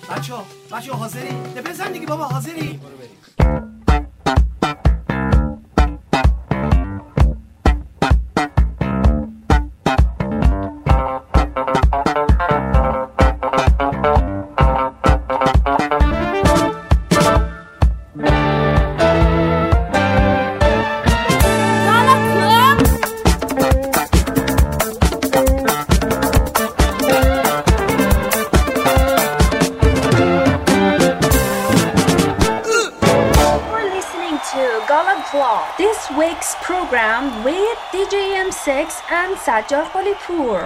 بچه‌ها حاضری؟ بزن دیگه بابا، حاضری؟ This week's program with DJ M6 and Sajjad Khalipur.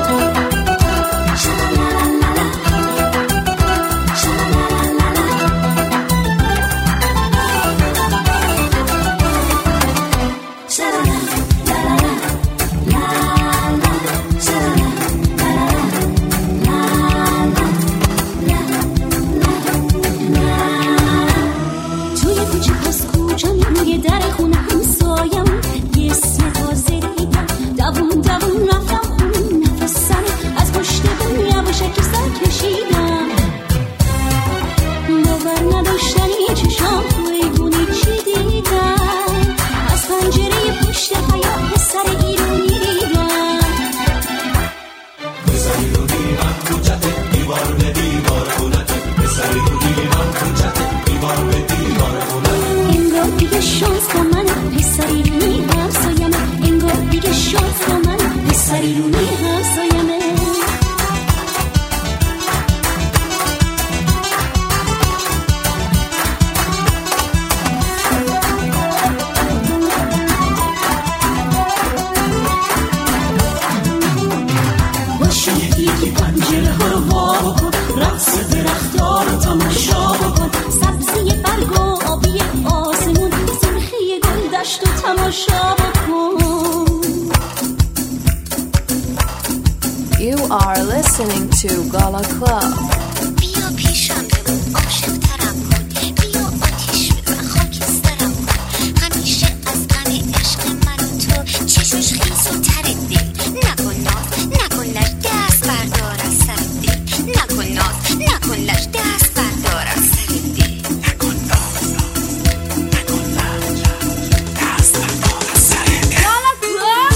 You are listening to Gala Club. بیا پیشم بمون، عاشق ترم کن، بیا آتیش بزن، خاکسترم کن، همیشه از غم عشق من و تو چشمش خیس و تر دل، نکن ناز، نکن لش، دست بردار از سر دل، نکن ناز، نکن لش، دست بردار از سر دل، نکن ناز، نکن لش، دست بردار از سر دل. Gala Club.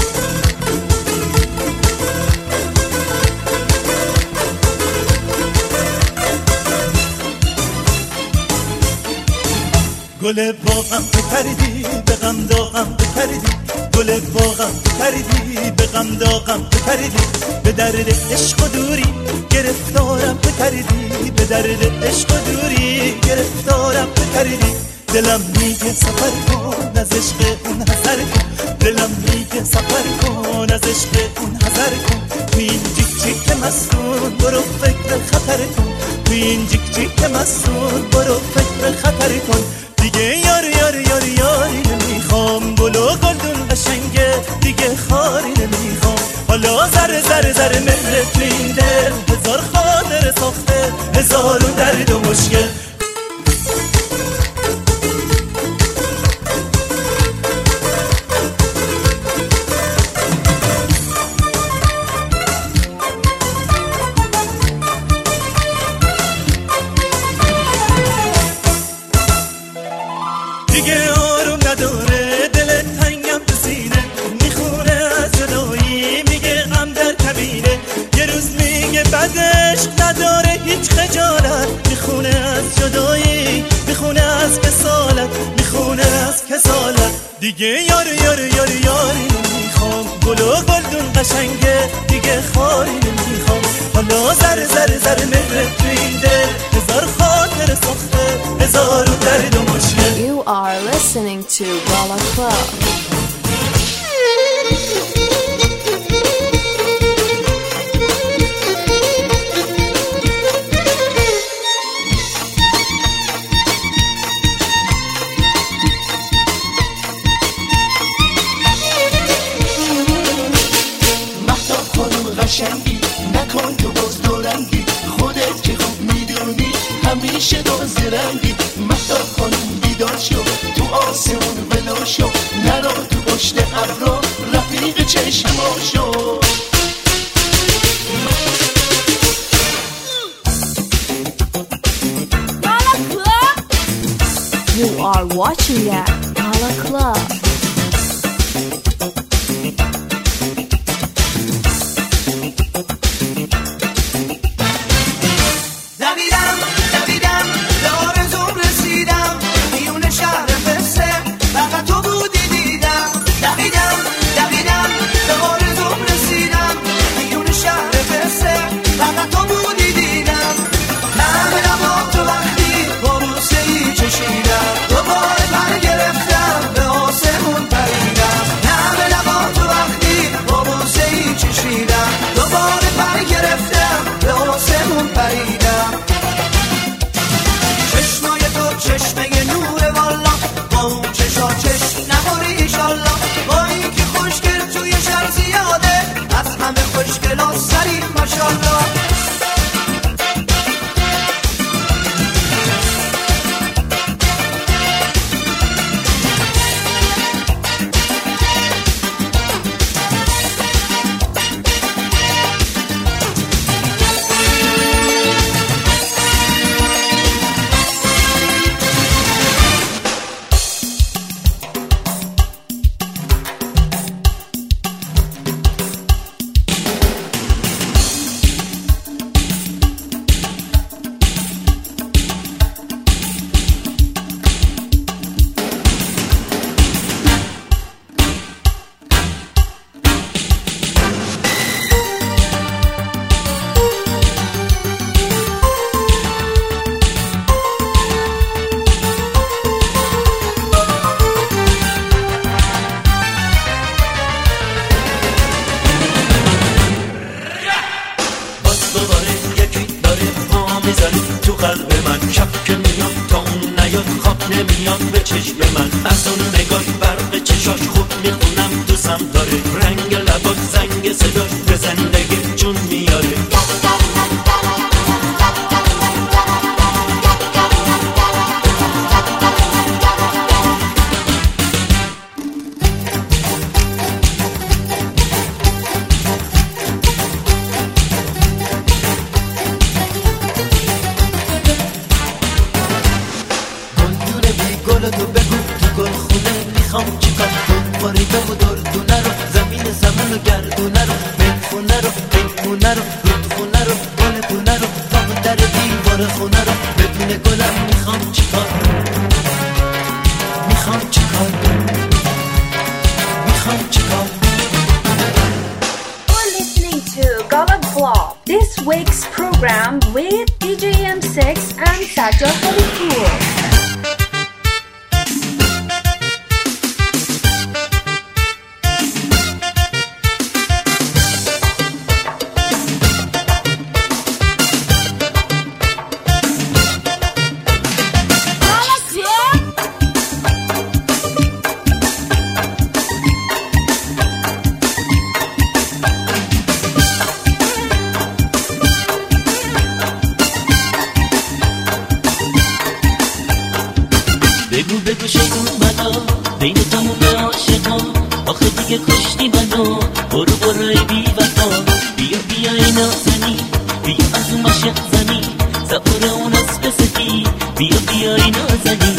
گل باغم بپریدی به غم داغم بپریدی، گل باغم بپریدی به غم داغم بپریدی، به درد عشق و دوری گرفتارم بپریدی، به درد عشق و دوری گرفتارم بپریدی. دلم میگه سفر کن از عشق اون حذر کن، دلم میگه سفر کن از عشق اون حذر کن، تو این جیک جیک مستون برو فکر خطر کن، تو این جیک جیک مستون برو فکر خطر کن. دیگه یاری نمیخوام، گلو گلدون قشنگه دیگه خاری نمیخوام، حالا ذره مهر تو این دل، هزار خاطر ساخته هزارو درد و مشکل. دیگه آروم نداره دل تنگم تو سینه، میخونه از جدایی میگه غم در کمینه، یه روز میگه بعدش نداره هیچ خجالت، میخونه از جدایی میخونه از کسالت، میخونه از کسالت. دیگه یاری نمیخوام، گل و گلدون قشنگه دیگه خاری نمیخوام، حالا ذره مهر تو این دل، هزار خاطر ساخته هزارو درد و مشکل. You are listening to Gala Club. مهتاب خانم قشنگی، نکن تو باز دورنگی، خودت که خوب میدونی همیشه باز رنگی. مهتاب خانم بیدار شو، تو آسمون ولو شو، نرو تو پشت ابرا رفیق چشما شو. میزنی تو قلب من. شب که میاد تا اون نیاد خواب نمیاد به چشم من. از اون نگاه برق چشاش خوب میخونم دوستم داره. رنگ لباش زنگ صداش به زندگی جون میاره. This week's program with DJ M6 and Sajo Hollywood. بگو شیطون بلا بین تموم عاشقا آخه دیگه کشتی منو برو ای بی وفا بیا ای نازنی بیا از اون عاشق زنی سوار اون اسب سفید بیا ای نازنی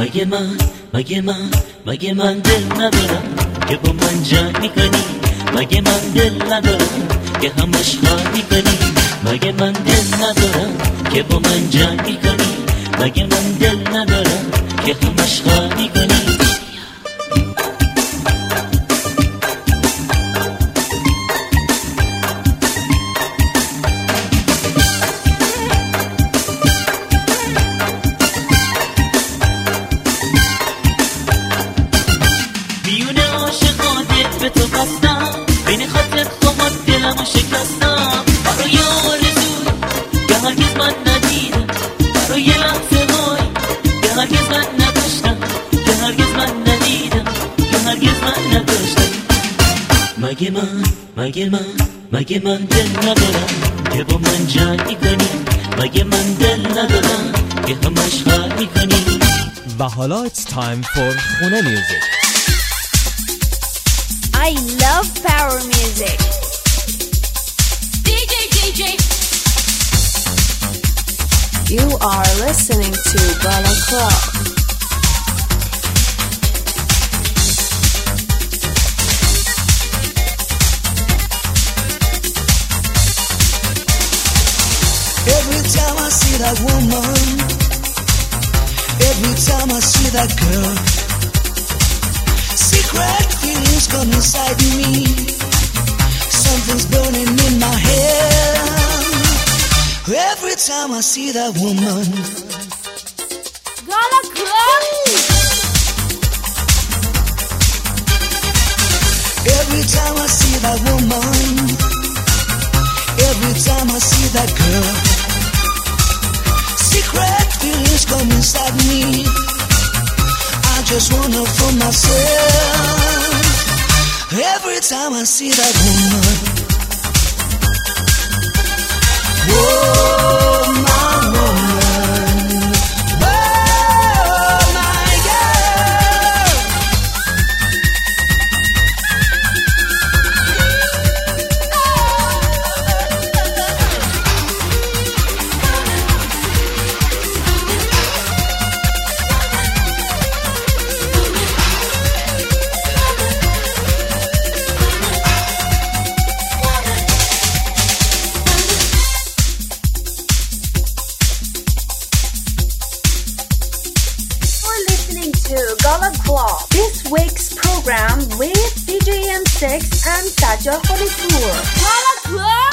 مگه من دل ندارم که با من جنگ کنی مگه من دل ندارم که همش خواهی کنی مگه من دل ندارم که با من جنگ کنی مگه من دل ندارم که همش خواهی کنی بیونه عاشقانه به تو بستم بین خاطرت خواهد دلمو شکستم برای آرزوی که هرگز من ندیدم برای لحظه های که هرگز من نداشتم که هرگز من ندیدم که هرگز من نداشتم مگه من دل ندارم که با من جنگی کنی مگه من دل ندارم که همش خواهی کنی و حالا it's time for خونه میوزیک. I love power music. DJ. You are listening to Gala Club. Every time I see that woman, every time I see that girl, secret feelings come inside me. Something's burning in my head. Every time I see that woman. Gala Club. Every time I see that woman, every time I see that girl, secret feelings come inside me. I just wanna for myself. Every time I see that woman, oh my woman, oh my girl. Gala Club. This week's program with DJ M6 and Sajo Hollywood. Gala Club.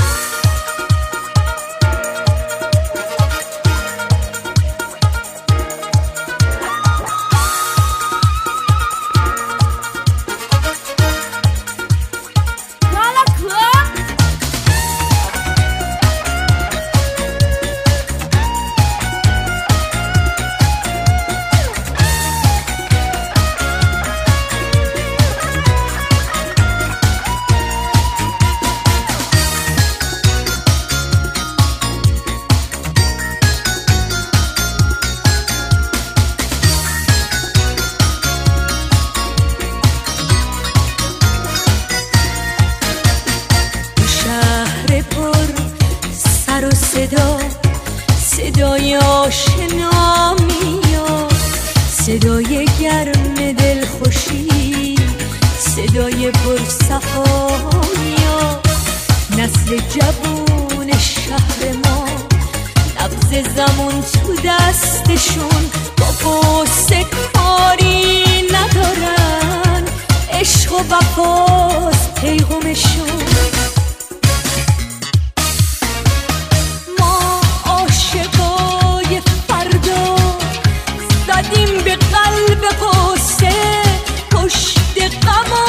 Gala Club. گرم دل خوشی صدای پرصفایا نسل جوون شهر ما نبض زمان تو دستشون با قصه کاری ندارن عشق و وفاست پیغامشون ما عاشقای فردا زدیم به قلب قصه پشت غم و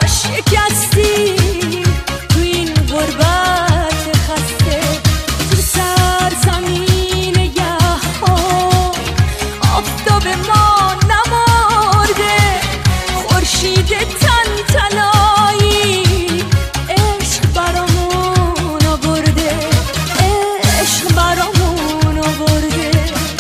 شکستیم تو این غربت خسته تو سرزمین یخ‌ها آفتاب ما نمرده خورشید تن طلایی عشق برامون آورده عشق برامون آورده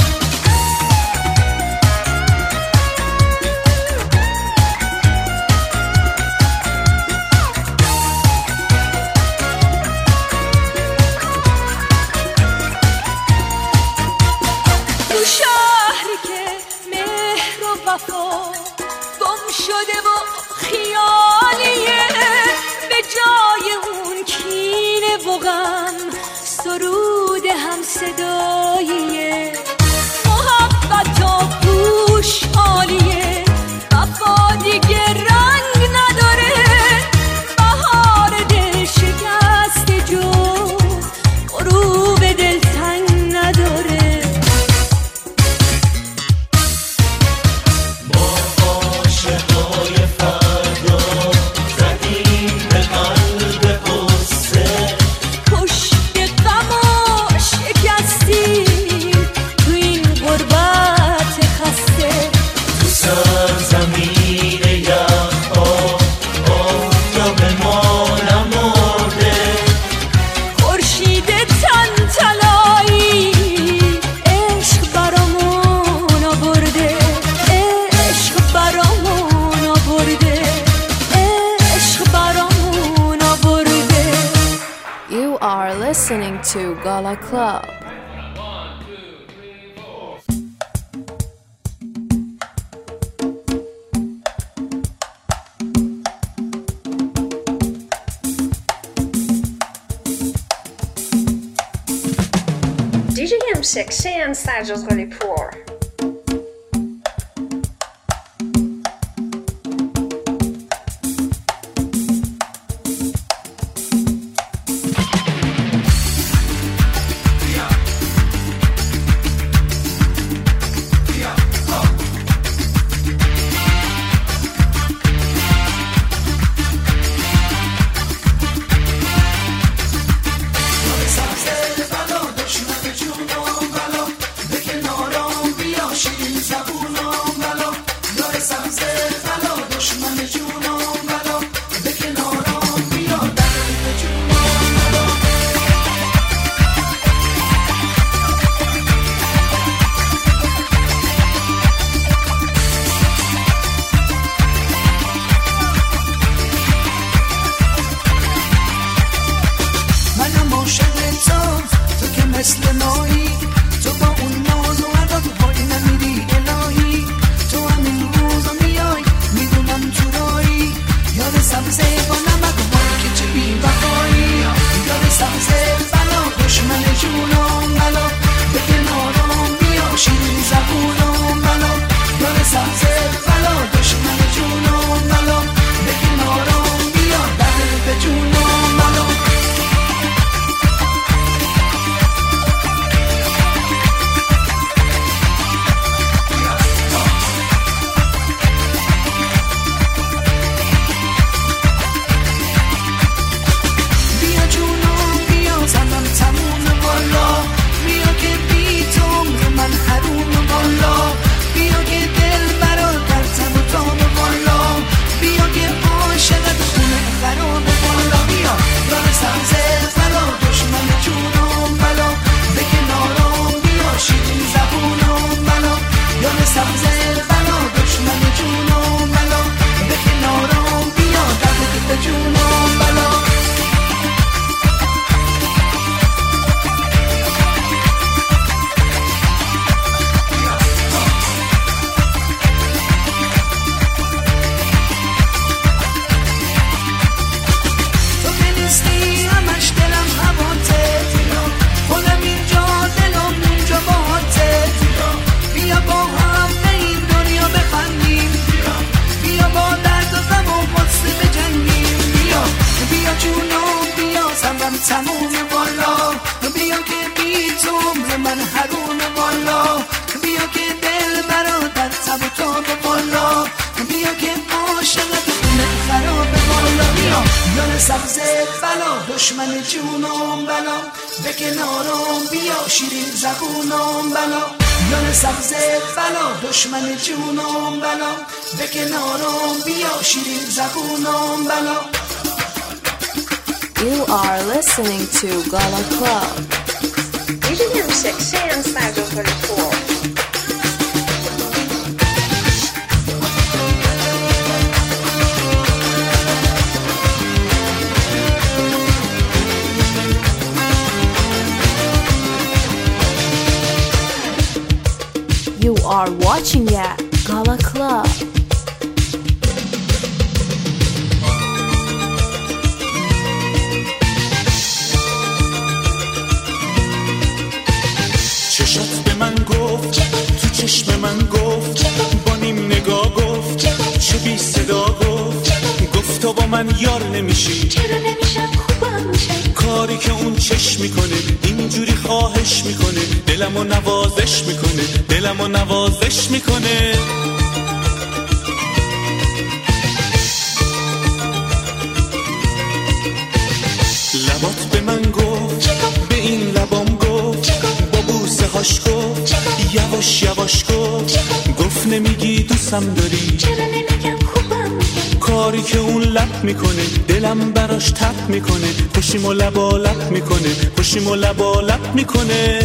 تو شهری که مهر و وفا گم شده و خیالیه به جای اون کینه و غم سرود هم صداییه محبت و خوشحالیه وفا دیگه رنگ نداره بهار دل شکست جو غروب دلتنگ نداره عاشقای فردا زدیم به قلب قصه پشت غم و شکستیم تو این غربت خسته تو سرزمین یخ‌ها آفتاب ما نمرده خورشید تن طلایی عشق برامون آورده عشق برامون آورده عشق برامون آورده You are listening to Gala Club. DJ M6 and Sajjad Ghalipur. منم عاشق تو که مثل مایی تو با اون ناز و عدد پای نمیری الهی تو همین روزا میای میدونم تو رایی یاد سبزه با نمک و که چه بی وفایی یاد سبزه بلا دشمن جونم بلا به کنارم بیا شیرین زبونم بلا یاد سبزه بلا دشمن جونم بلا به کنارم بیا دل به جونم بلا بیا جونم بیا زنم تموم بالا بیا که بی تو عمر من حروم بالا بیا که دل برادر تن و تام بالا بیا که عاشقت خونه خراب بالا بیا یار سبزه فلا دشمن جونم بلا به کنارم بیا شیرین زبونم بلا یار سبزه فلا دشمن جونم بلا به کنارم بیا درد جونم بلا سبز بلا دشمن جونم بلا به کنارم بیا شیرین زبونم بلا نون سبز بلا دشمن جونم بلا به کنارم بیا شیرین زبونم بلا. You are listening to Gala Club. DJM 6 and Sajo 44. You are watching at Gala Club. چشات به من گفت تو چشم من گفت با نیم نگاه گفت چه بی صدا گفت تو با من یار نمیشی چرا نمیشم خوبم میشه کاری که اون چشم میکنه اینجوری خواهش میکنه دلمو نوازش میکنه دلمو نوازش میکنه لبات به من گفت به این لبام گفت با بوسه هاش گفت یواش یواش گفت نمیگی دوستم داری چرا نمیگم خوبم میشه کاری که اون لب میکنه دلم براش تپ میکنه خوشیمو لبا لب میکنه خوشیمو لبا لب میکنه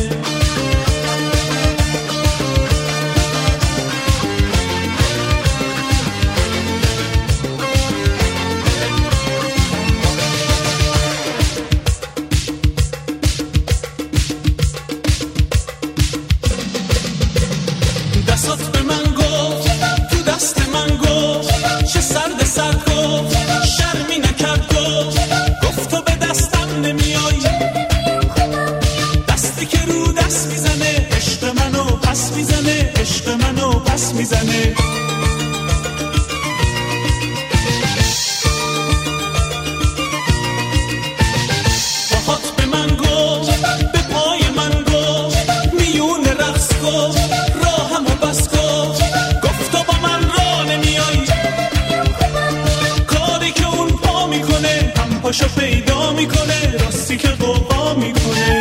دستات به من گفت تو دست من گفت چه سرد سرد گفت شرمی نکرد گفت تو به دستم نمیای دستی که رو دست میزنه عشق منو پس میزنه عشق منو پس میزنه پاهات به من گفت به پای من گفت میون رقص گفت راهمو بس گفت تو با من راه نمیای کاری که اون پا میکنه هم پاشو پیدا میکنه راستی که قوقا میکنه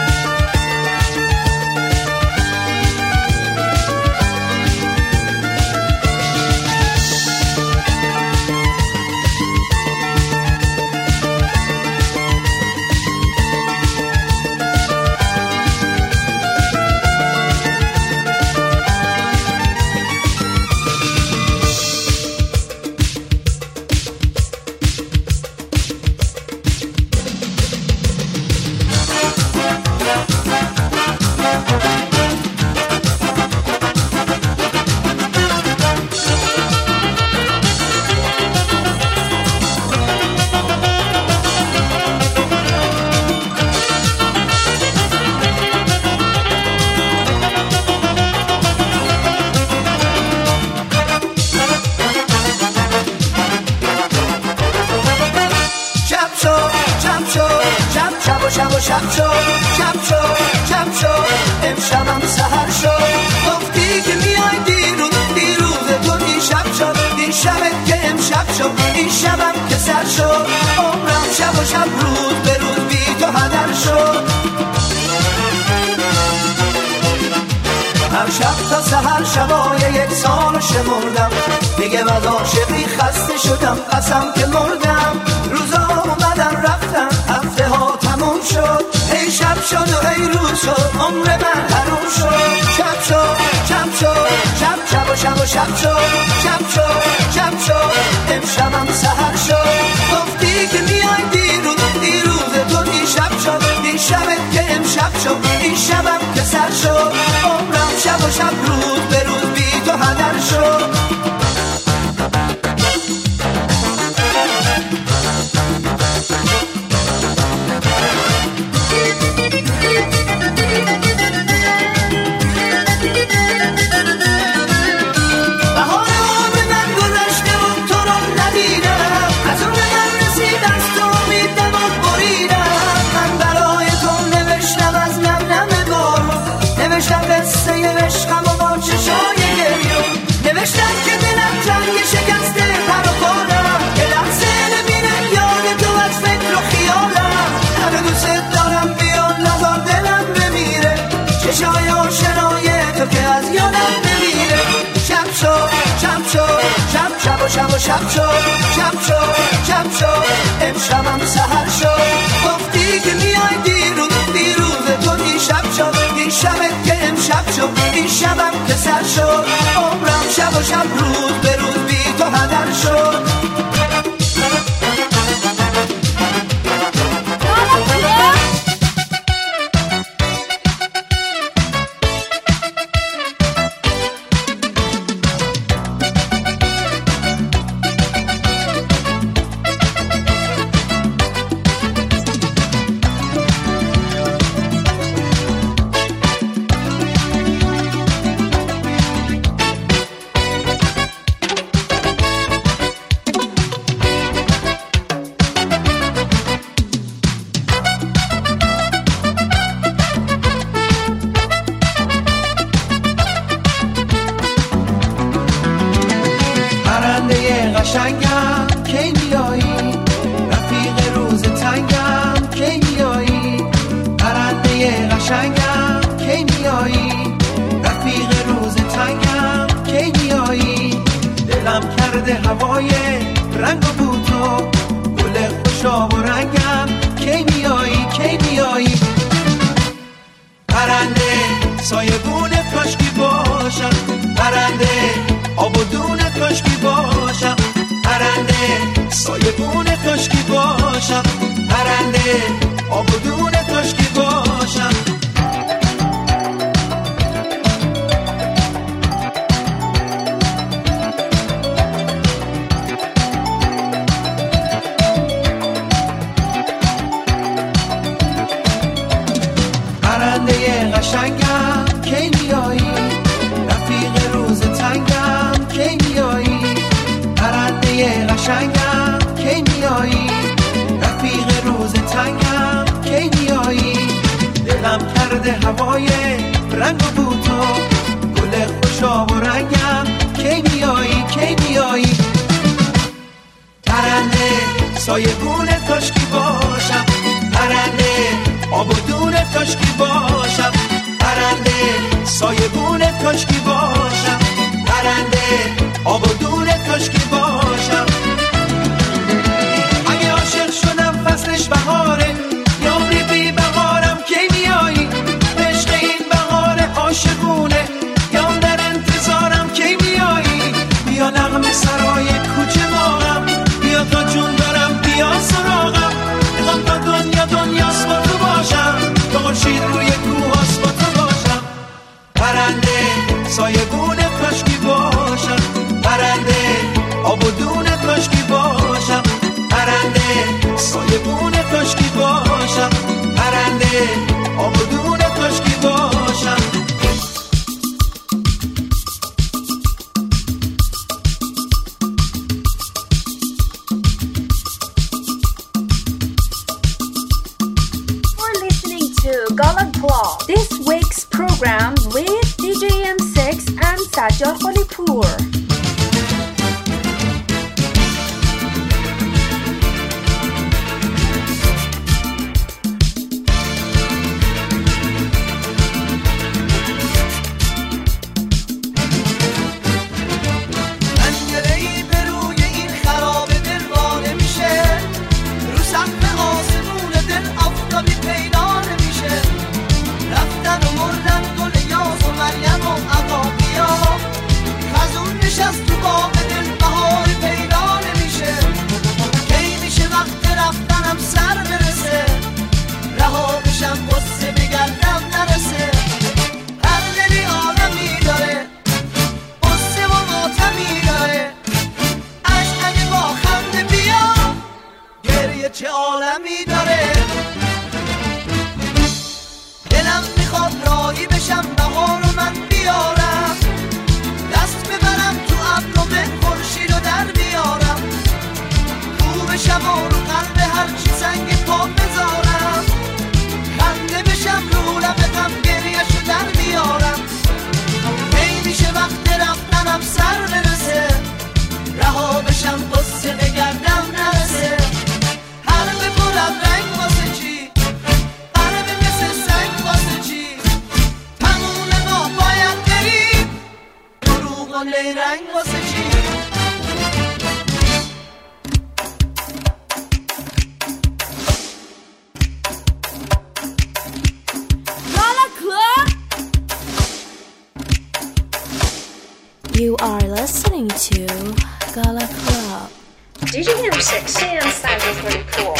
امشبم سحر شد گفتی که میای دیروز تو این شب شد این شبت که امشب شد این شبم که سر شد عمرم شب و شب روز به روز بی تو هدر شد هر شب تا سحر شبای یک سال شمردم میگم از عاشقی خسته شدم قسم که مردم روزا اومدن رفتن هفته ها تموم شد ای شب شد و ای روز شد عمر من حروم شد شب شد شب شد شب شب و شب و شب شد شب شد شب شد امشبم سحر شد گفتی که میای دیروز تو این شب شد این شبت که امشب شد این شبم که سر شد عمرم شب و شب روز به روز بی تو هدر شد شب و شب شد شب شد شب شد امشبم سحر شد گفتی که میای دیروز تو دیشب شد این شبت که امشب شد این شبم که سر شد عمرم شب و شب روز به روز بی تو هدر شد قشنگم کی میایی رفیق روز تنگم کی میایی پرنده قشنگم کی میایی رفیق روز تنگم کی میایی دلم کرده هوای رنگ و بوتو گل خوشاب و رنگم کی میایی کی میایی پرنده سایبون کاشکی باشم پرنده آب و دون کاشکی باشم پرنده سایبون کاشکی باشم پرنده آب و دون کاشکی باشم پرنده قشنگم کی میایی رفیق روز تنگم کی میایی پرنده قشنگم کی میایی رفیق روز تنگم کی میایی دلم کرده هوای رنگ و بوتو گل خوشاب و رنگم کی میایی کی میایی پرنده سایبون کاشکی باشم پرنده آب و دون کاشکی باشم پرنده سایبون کاشکی باشم پرنده آب و دون کاشکی باشم اگه عاشق شدم فصلش بهاره یاری بی بهارم کی میایی عشق این بهار عاشقونه یا در انتظارم کی میایی بیا نغمه سرای کوچه ماهم بیا تا جون دارم بیا سراغم میخوام تا دنیاست با تو باشم تا خورشید روی کوهاست با تو باشم پرنده سایبون کاشکی باشم پرنده آب و دون کاشکی باشم پرنده سایبون کاشکی باشم پرنده آب و دون کاشکی باشم Gala Club. This week's program with DJ M6 and Sajjad Khalipur. چه عالمی داره دلم میخواد راهی بشم بهار رو من بیارم دست ببرم تو ابر و به خورشید رو در بیارم رو بشم و رو قلب هرچی سنگ پا بذارم خنده بشم رو لبتم گریه‌شو در بیارم کی میشه وقت رفتنم سر برسه رها بشم قصه بگردم نرسه رنگ واسه چی قربه مثل سنگ واسه چی تموم ما باید بریم دروغ و نیرنگ واسه چی You are listening to Gala Club. DJM6 CM Cyber 44.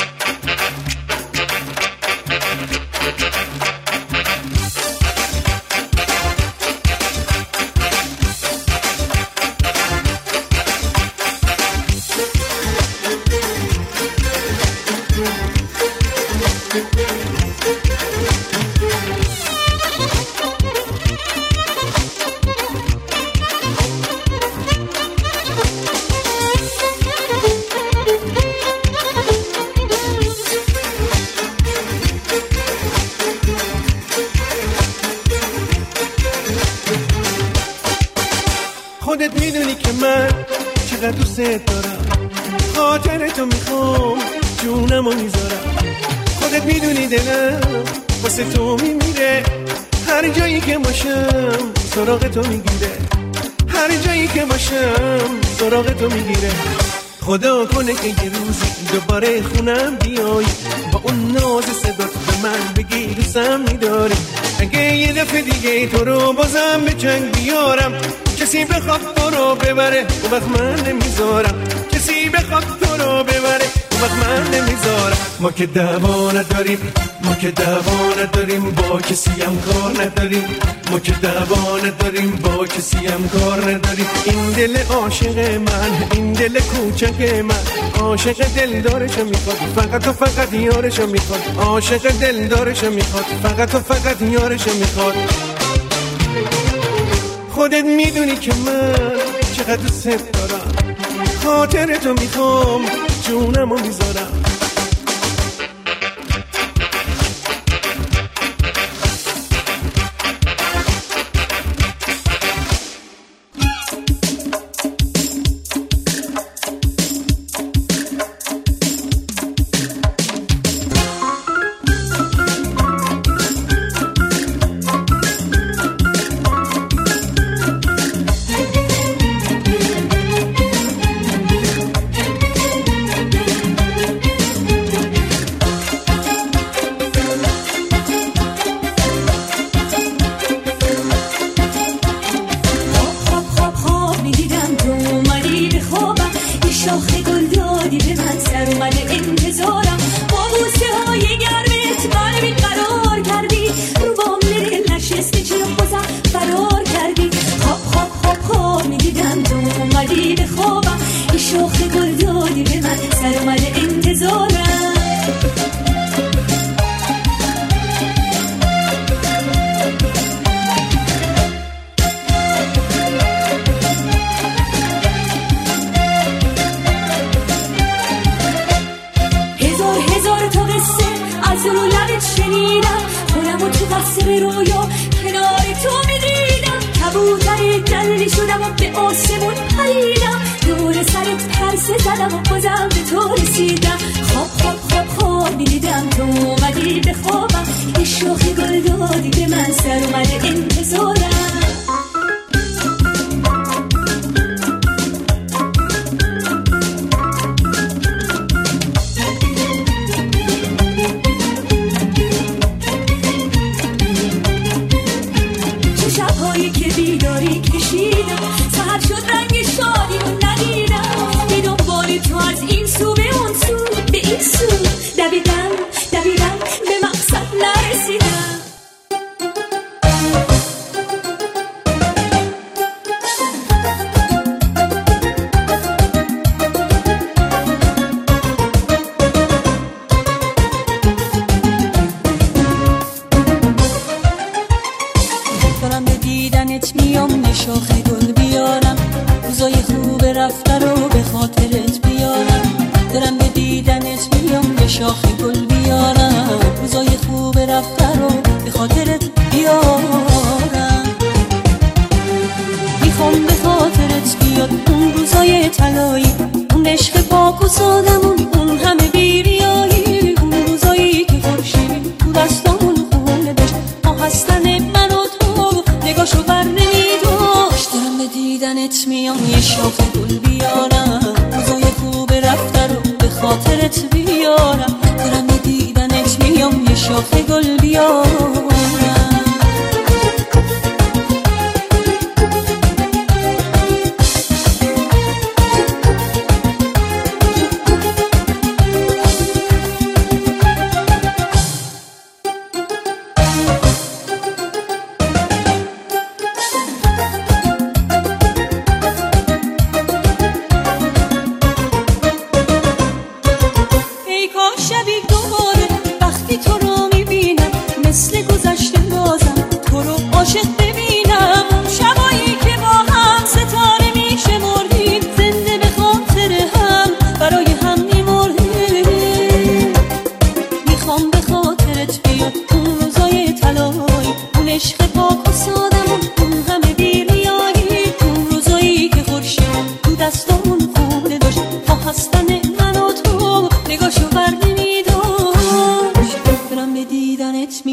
خودت میدونی که من چقدر دوست دارم، خاطر تو میخوام جونمو میذارم. خودت میدونی دلم واسه تو میمیره، هر جایی که باشم سراغ تو میگیره، هر جایی که باشم سراغ تو میگیره. خدا کنه که یه روزی دوباره خونم بیای، با اون ناز صدات به من بگی دوستم میداری. اگه یه دفعه دیگه تو رو بازم به جنگ بیارم، کسی بخواد تو رو ببره اون وقت من نمیذارم، کسی بخواد تو رو ببره اون وقت من نمیذارم. ما که دعوا نداریم، ما که دعوا نداریم، با کسی هم کار نداریم، ما که دعوا نداریم، با کسی هم کار نداریم. این دل عاشق من، این دل کوچک من، عاشق دلدارشو میخواد، فقط و فقط یارشو میخواد، عاشق دلدارشو میخواد، فقط و فقط یارشو میخواد. خودت میدونی که من چقدر دوست دارم، خاطر تو میخوام جونمو میذارم.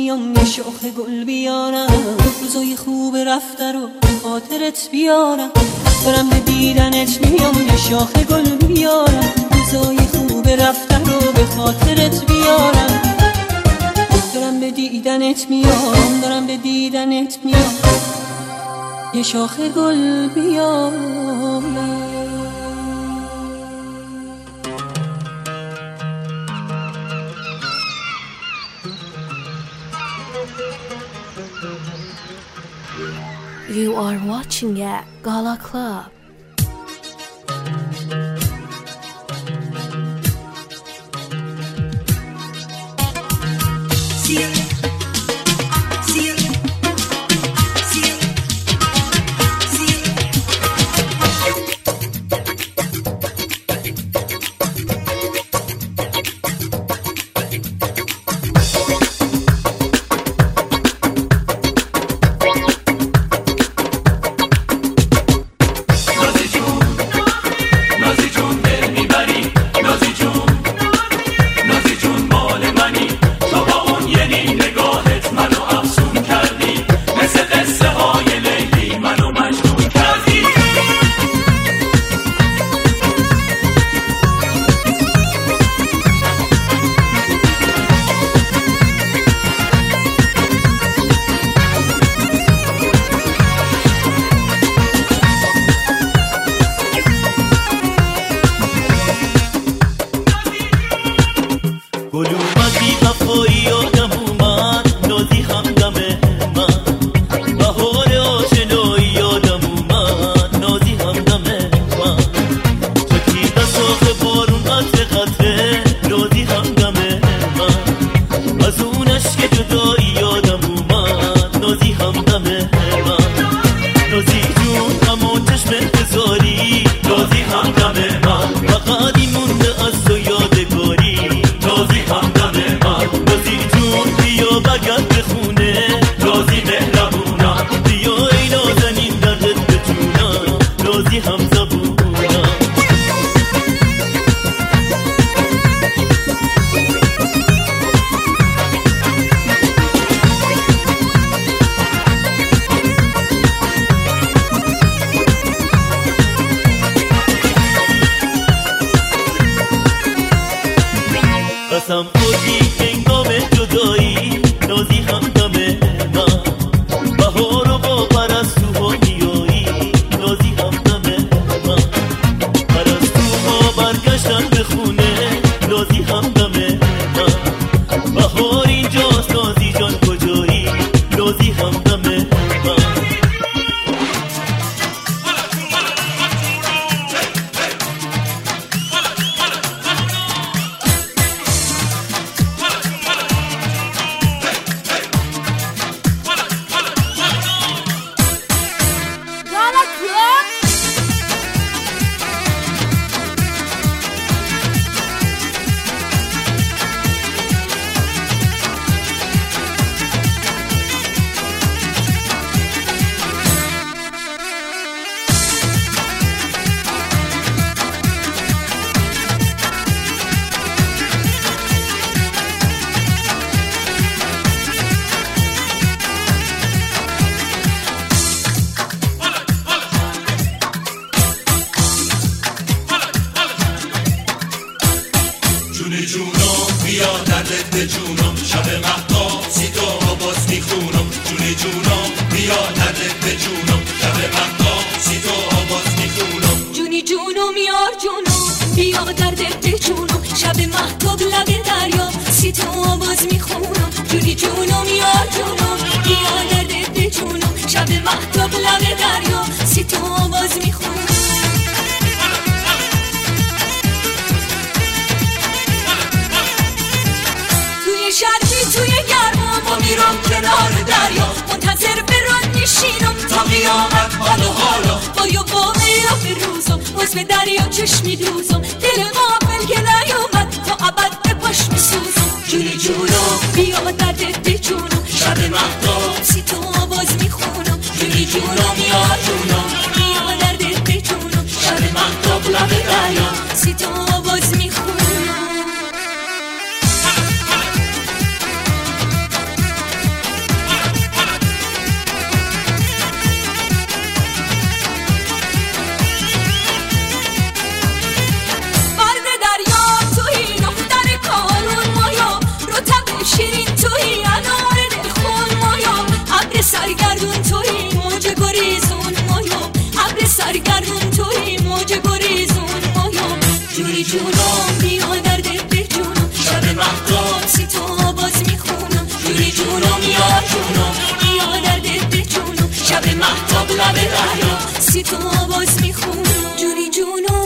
میام یه شاخ گل بیارم، روزای خوب رفته رو به خاطرت بیارم. دارم به دیدنت میام یه شاخ گل بیارم، روزای خوب رفته رو به خاطرت بیارم. دارم به دیدنت میام، دارم به دیدنت میام یه شاخ گل بیارم. You are watching at Gala Club. تو آواز میخون جونی جونو.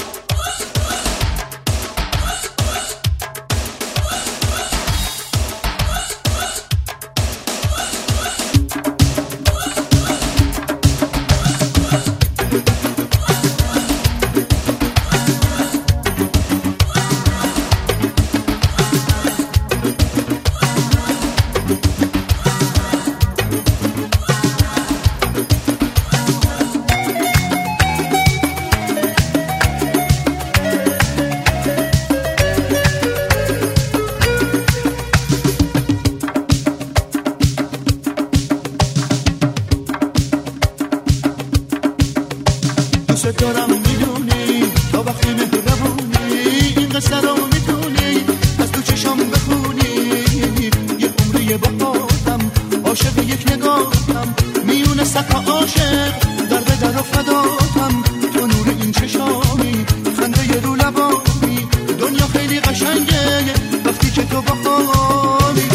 دارم میدونی تا وقتی مهربونی این قصه رو میتونی از تو چشم بخونی. یه عمری با خودم عاشق یک نگاهم میونه صد عاشق در به در و فداتم. تو نور این چشامی خنده رو لبامی دنیا خیلی قشنگه وقتی که تو با خوامی.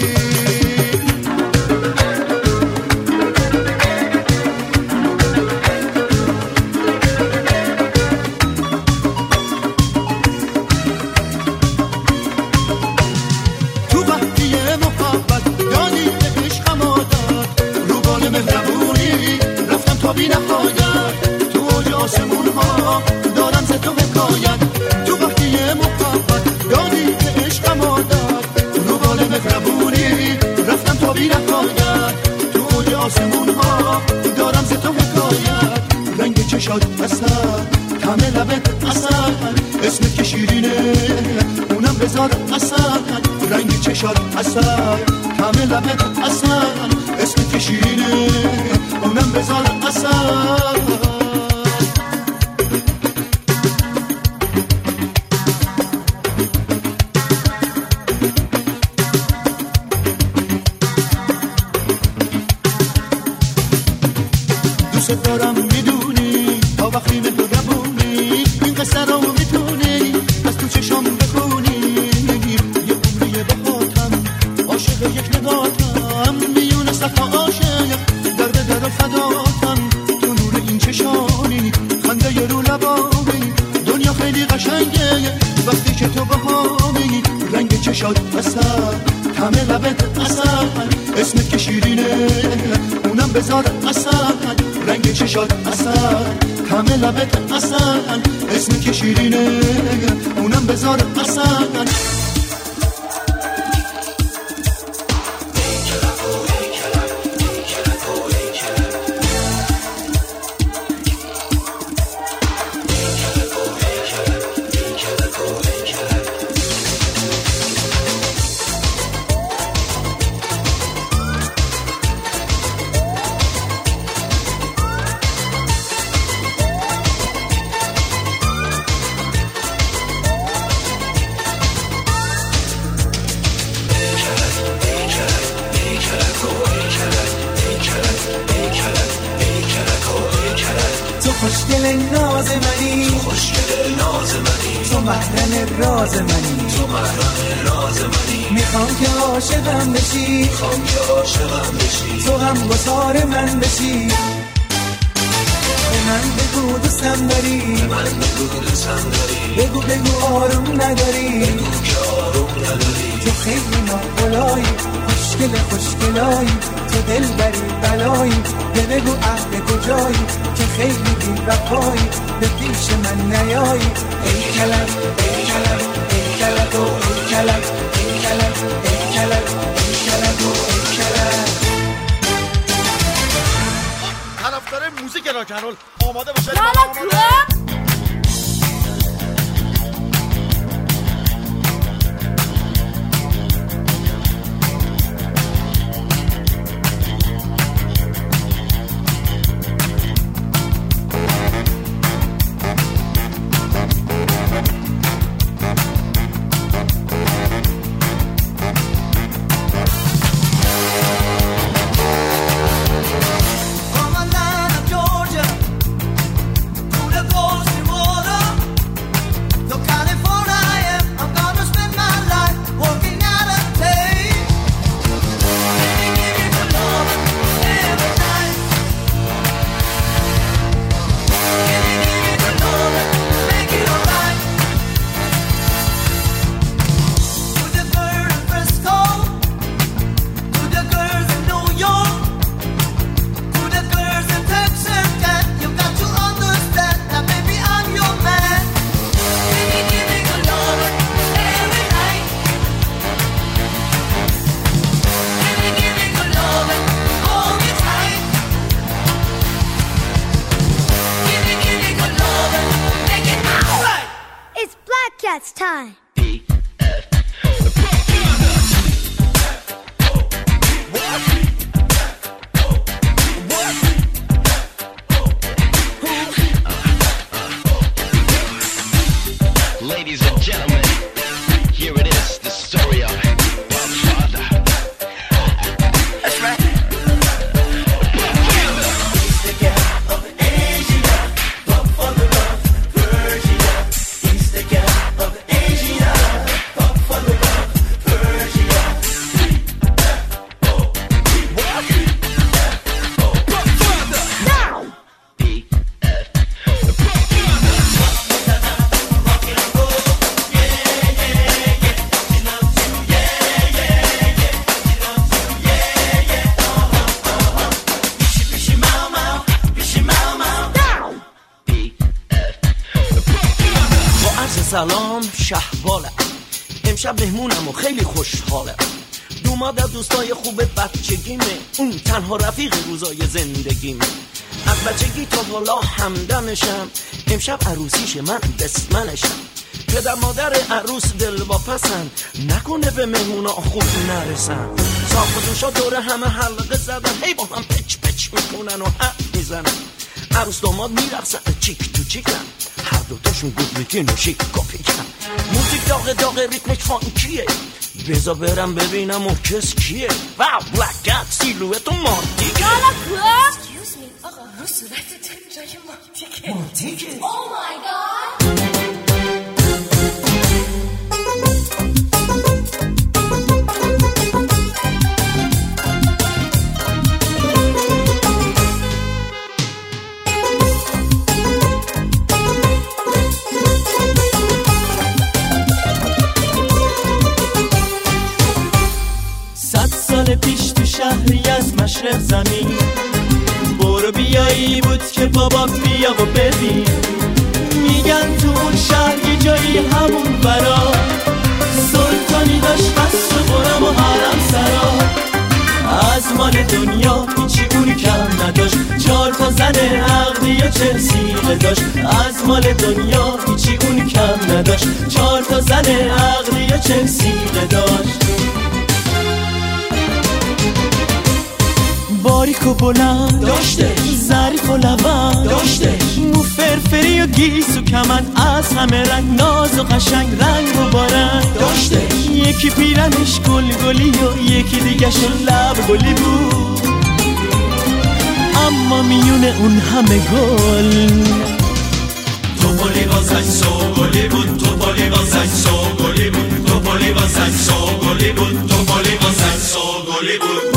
بی نهایت تو اوج آسمون ها دارم ز تو حکایت. تو وقتی محبت دادی به عشقم عادت رو بال مهربونی رفتم تا بی نهایت. تو اوج آسمون ها دارم ز تو حکایت. رنگ چشات اصل طعم لبت اصل اسمت که شیرینه اونم بذار اصل. رنگ چشات اصل طعم لبت اصل اسمت که شیرینه اونم بذار اصل. دوست دارم میدونی تا وقتی مهربونی این قصه رو میتونی از تو چشم بخونی. یه عمری بخاطم عاشق یک نگاهتم میونه صد عاشق در به در و فداتم. تو نور این چشانی خنده رو لبامی دنیا خیلی قشنگه وقتی که تو بهامی. رنگ چشات اصل طعم لبت اصل اسمت که شیرینه اونم بذار اصل. رنگ چشات اصل طعم لبت اصل اسمت که شیرینه اونم بذار اصل. خوشگل ناز منی تو محرم راز منی میخوام که عاشقم بشی تو هم گسار من بشی. به من بگو دوستم داری بگو آروم نداری تو خیلی ناقلایی خوشگلایی تو دل بری بلایی. بگو عهد کجایی که خیلی بی وفایی به پیش من نیایی. ای کلک ای کلک ای کلک و ای کلک ای کلک ای کلک ای کلک و ای کلک. طرفدار موزیک راکنرول آماده باشه. Georgia, through the coast سلام شهبالم، امشب مهمونم و خیلی خوشحالم. دوماد دوستای خوب بچگیمه، اون تنها رفیق روزای زندگیمه. از بچگی تا حالا همدمشم، امشب عروسیشه من بسمنشم. پدر مادر عروس دل واپسن، نکنه به مهمونا خوب نرسن. صاحب دوشا دور همه حلقه زدن، هی با هم پچ پچ میکنن و حرف میزنن. عروس داماد میرقصن چیک تو چیکن، هر دوتاشون گود میکن و شیک کپیکن. موزیک داغ داغ ریتمش فانکیه، بذار برم ببینم اون کس کیه. واو بلک کت سیلویت و مارتیکه. گالا کلاب. آقا رو صورتت جای مارتیکه. مارتیکه؟ Oh my god. پیش تو شهری از مشرق زمین، برو بیایی بود که بابا بیا و ببین. میگن تو اون شهر یه جایی همون برا، سلطانی داشت قصر و خرم و حرم سرا. از مال دنیا هیچی اون کم نداشت، 4 تا زن عقلی و 40 سیغه داشت. از مال دنیا هیچی اون کم نداشت، 4 تا زن عقلی و 40 سیغه داشت. باریک و بلند داشته، ظریف و لبند داشته، مو فرفری و گیس و کمند، از همه رنگ ناز و قشنگ رنگ و بارند داشته. یکی پیرنش گل گلی و یکی دیگه شون لب گلی بود، اما میون اون همه گل توپالی واسش سوگلی بود. توپالی واسش سوگلی بود. توپالی واسش سوگلی بود. توپالی واسش سوگلی بود.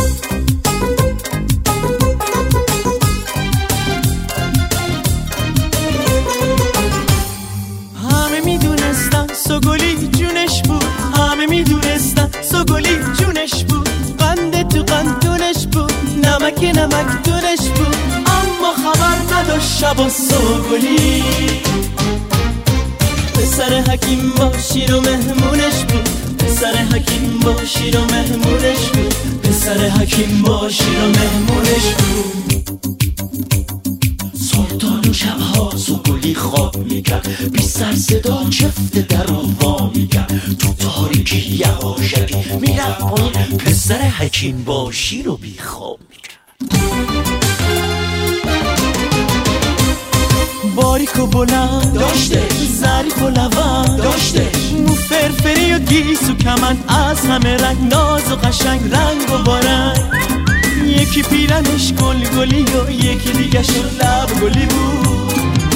سوگلی جونش بود، همه میدونستن سوگلی جونش بود. قند تو قندونش بود، نمک نمک دونش بود، اما خبر نداشت شب سوگلی. پسر حکیم با شیر و مهمونش بود، پسر حکیم با شیر و مهمونش بود، پسر حکیم با شیر و مهمونش بود. سلطان و شبها سوگلی خواب میکرد، بی سر صدا چفت در رو وا میکرد. تو تاریکی یواشکی میرفت پایین، پسر حکیم باشی رو بی خواب میکرد. باریک و بلند داشته، ظریف و لبند داشته، مو فرفری و گیس و کمند، از همه رنگ ناز و قشنگ رنگ و بارند. یکی پیرنش گل گلی و یکی دیگه شون لب گلی بود،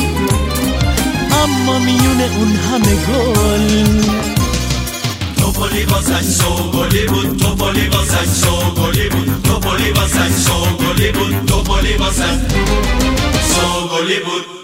اما میون اون همه گل توپالی واسش سوگلی بود. توپالی واسش سوگلی بود. توپالی واسش سوگلی بود. توپالی واسش سوگلی بود.